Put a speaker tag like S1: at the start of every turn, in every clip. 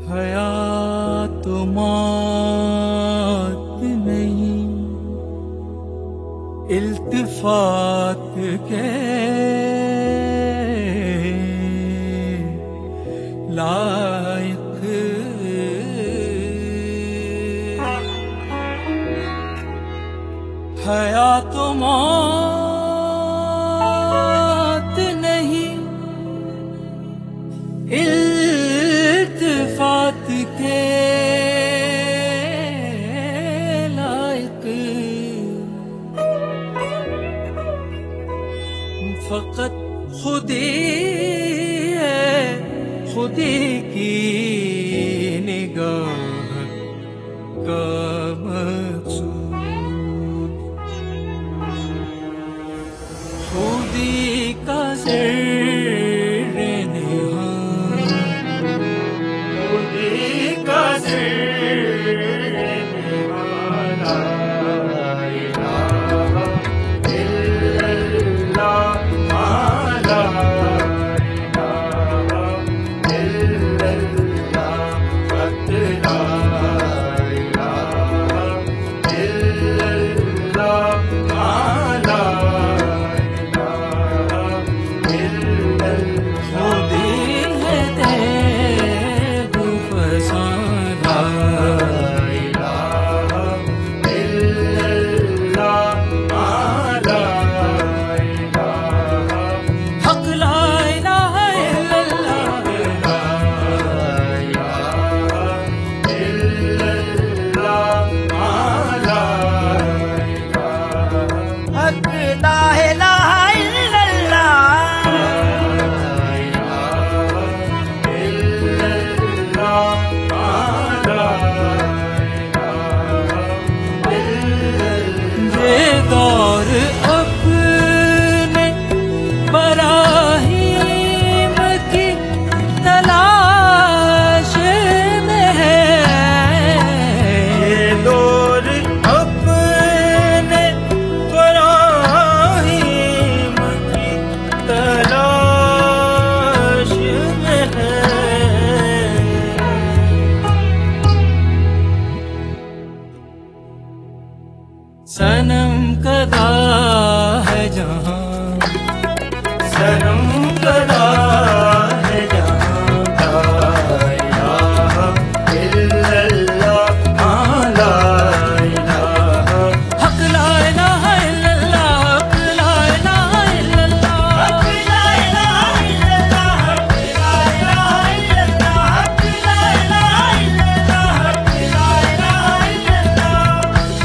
S1: حیات موت نہیں، التفات کے لائق، حیات موت نہیں، التفات کے لائق، فقط خودی ہے، خودی کی نگاہ کا مقصود، خودی کا زر نہاں، خودی کا زر نہاں، لا الہ الا اللہ، لا الہ الا اللہ، حق لا الہ الا اللہ، لا دور اپنے براہیم کی تلاش میں ہے، یہ دور اپنے براہیم کی تلاش میں ہے، صنم کدا ہے جہاں، صنم کدا ہے جہاں، لا الہ الا اللہ، لا الہ، حق لا الہ الا اللہ، حق لا الہ الا اللہ، حق لا الہ الا اللہ، حق لا الہ الا اللہ، حق لا الہ الا اللہ، حق لا الہ الا اللہ،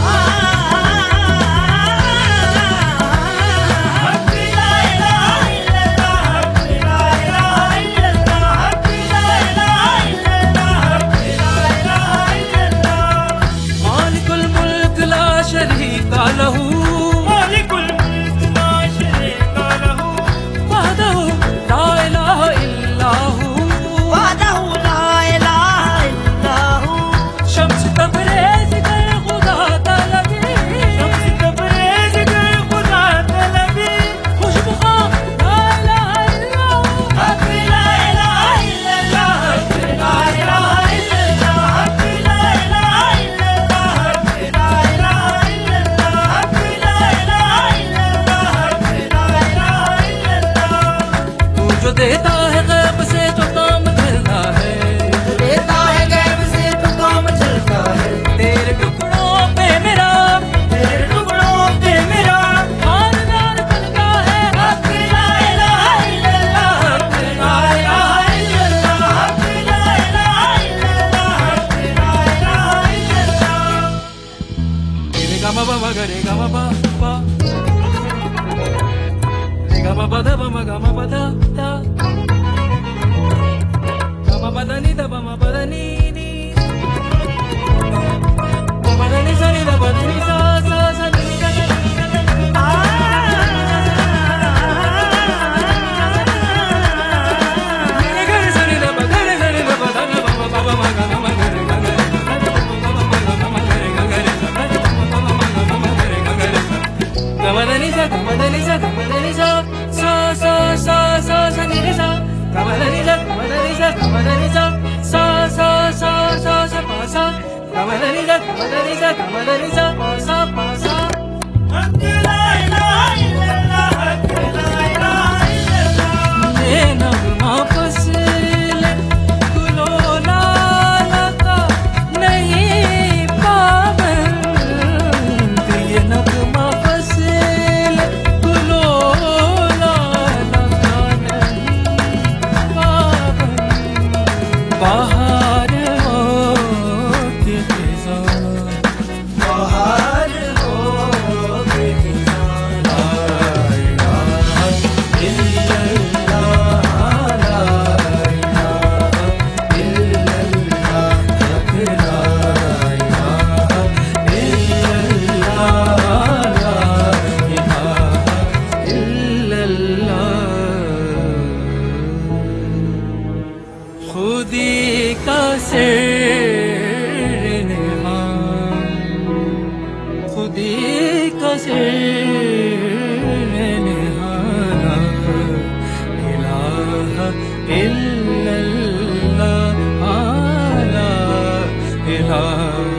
S1: مالک الملک لا شریک لہ، وحدہ لا الہ الا ہو، وحدہ لا الہ الا ہو، شمس تبریز گر خدا طلبی، شمس تبریز گر خدا طلبی، خوشبو خواہ لا الہ الا ہو، حق لا الہ الا اللہ، حق لا الہ الا اللہ، حق لا الہ الا اللہ، حق لا الہ الا اللہ، حق لا الہ الا اللہ، حق لا الہ الا اللہ، تو جو دیتا ہے غیب سے تو کام چلتا ہے، دیتا ہے غیب سے تو کام چلتا ہے، تیرے ٹکڑوں پہ میرا، تیرے ٹکڑوں پہ میرا خاندان بنتا ہے، حق لا الہ الا اللہ، حق لا الہ الا اللہ، حق لا الہ الا اللہ، حق لا الہ الا اللہ، رے گا ما با گا رے گا ما با با، رے گا ما با دا با ما گا ما با دا دا، گا ما با دا نی دا با ما با دا نی نی، با با دا نی سا نی دا با دا نی سا سا سا نی نی دا دا نی دا دا نی، رے گا رے سا نی دا با گا رے گا رے دا با دا نا با با با ما گا نا ما گا رے گا گا رے گا گا رے با با ما گا نا ما گا رے گا گا رے گا گا رے با با ما گا نا ما گا رے گا گا رے گا، گا ما دا نی سا، گا ما دا نی سا، گا ما دا نی سا، سا سا سا سا سا مدرسہ مدرسہ پاسا پاسا حق لا الہ الا اللہ حق لا الہ الا اللہ یہ نغمہ فصل گلو لالا کا نہیں پابند یہ نغمہ فصل گلو لالا کا نہیں پابند باہر ہو کے خزاں باہر ہو کے خزاں لا الہ الا اللہ لا الہ الا اللہ حق لا الہ الا اللہ لا الہ الا اللہ خودی کا سر نہاں خودی کا سر نہاں لا الہ الا اللہ لا الہ